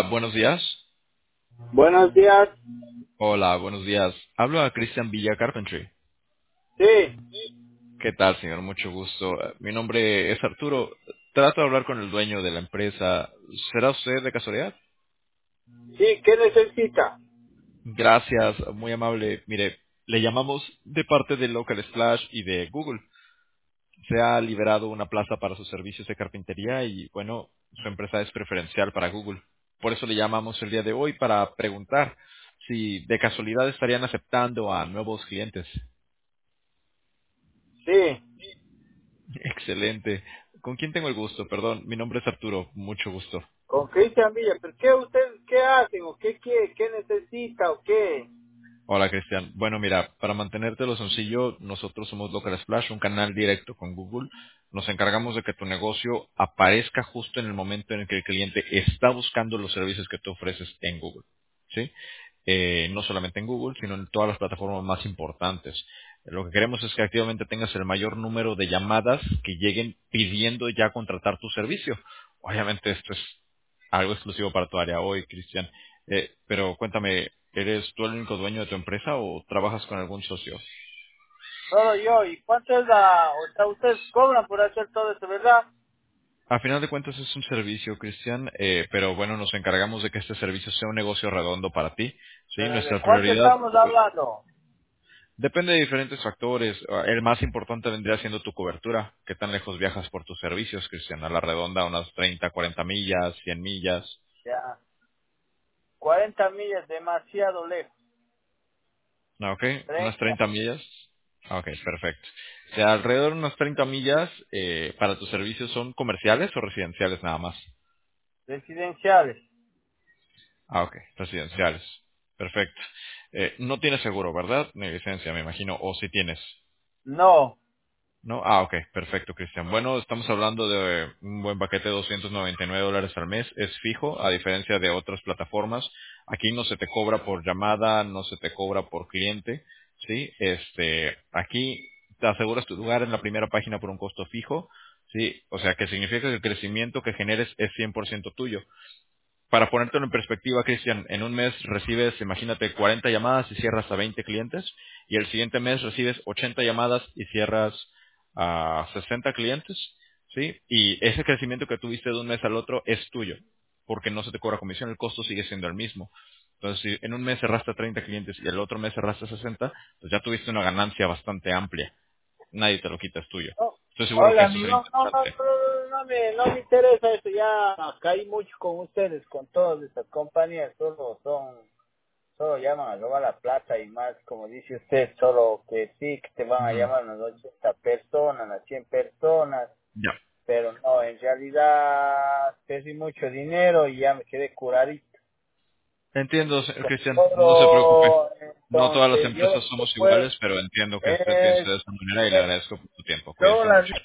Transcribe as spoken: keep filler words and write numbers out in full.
Hola, buenos días. Buenos días. Hola, buenos días. Hablo a Cristian Villa Carpentry. Sí, ¿Qué tal, señor? Mucho gusto. Eh, Mi nombre es Arturo. Trato de hablar con el dueño de la empresa. ¿Será usted de casualidad? sí, ¿qué necesita? Gracias, muy amable. Mire, le llamamos de parte de Local Splash y de Google. Se ha liberado una plaza para sus servicios de carpintería y, bueno, su empresa es preferencial para Google. Por eso le llamamos el día de hoy para preguntar si de casualidad estarían aceptando a nuevos clientes. Sí, Excelente. ¿Con quién tengo el gusto? Perdón, mi nombre es Arturo. Mucho gusto. con Cristian Villa. ¿Pero qué ustedes qué hacen o qué quiere, qué necesita o qué? Hola, Cristian. Bueno, mira, para mantenértelo sencillo, nosotros somos Local Splash, un canal directo con Google. Nos encargamos de que tu negocio aparezca justo en el momento en el que el cliente está buscando los servicios que tú ofreces en Google. ¿Sí? Eh, no solamente en Google, sino en todas las plataformas más importantes. Lo que queremos es que activamente tengas el mayor número de llamadas que lleguen pidiendo ya contratar tu servicio. Obviamente esto es algo exclusivo para tu área hoy, Cristian. Eh, pero cuéntame, ¿eres tú el único dueño de tu empresa o trabajas con algún socio? Solo yo. ¿Y cuánto es la, o sea, ustedes cobran por hacer todo eso, verdad? A final de cuentas es un servicio, Cristian, eh, pero bueno, nos encargamos de que este servicio sea un negocio redondo para ti. Sí, Pero ¿de nuestra cuánto prioridad estamos hablando? depende de diferentes factores. Ah, El más importante vendría siendo tu cobertura. ¿Qué tan lejos viajas por tus servicios, Cristian? A la redonda, unas treinta, cuarenta millas, cien millas. Ya, cuarenta millas, demasiado lejos. Ah, ok, unas treinta, treinta millas. Ah, ok, perfecto. O sea, alrededor de unas treinta millas eh, para tus servicios son comerciales o residenciales nada más. residenciales. Ah, ok, residenciales. Perfecto. Eh, no tienes seguro, ¿verdad? Ni licencia, me imagino, o si tienes. No, ¿No? Ah, ok, perfecto, Cristian. Bueno, estamos hablando de un buen paquete de doscientos noventa y nueve dólares al mes. Es fijo, a diferencia de otras plataformas. Aquí no se te cobra por llamada, no se te cobra por cliente, ¿sí? Este, aquí te aseguras tu lugar en la primera página por un costo fijo, ¿sí? O sea, que significa que el crecimiento que generes es cien por ciento tuyo. Para ponértelo en perspectiva, Cristian, en un mes recibes, imagínate, cuarenta llamadas y cierras a veinte clientes, y el siguiente mes recibes ochenta llamadas y cierras a sesenta clientes, ¿sí? Y ese crecimiento que tuviste de un mes al otro es tuyo, porque no se te cobra comisión, el costo sigue siendo el mismo. Entonces, si en un mes cerraste a treinta clientes y el otro mes cerraste a sesenta, pues ya tuviste una ganancia bastante amplia. Nadie te lo quita, es tuyo. no. Estoy seguro que Hola, esto no, sería no, no, interesante. no, no me, no me interesa eso. Ya caí mucho con ustedes, con todas estas compañías. Solo son solo llaman a robar la plata y más, como dice usted, solo que sí, que te van a Ujú. llamar unas ochenta personas, unas cien personas, Ya. pero no, en realidad perdí mucho dinero y ya me quedé curadito. Entiendo, señor Con Cristian, no se preocupe. todo, No todas las entonces yo empresas lo que somos fue iguales, pero entiendo que usted piense es, de esta manera y le es agradezco por su tiempo. todas Cuídese las mucho.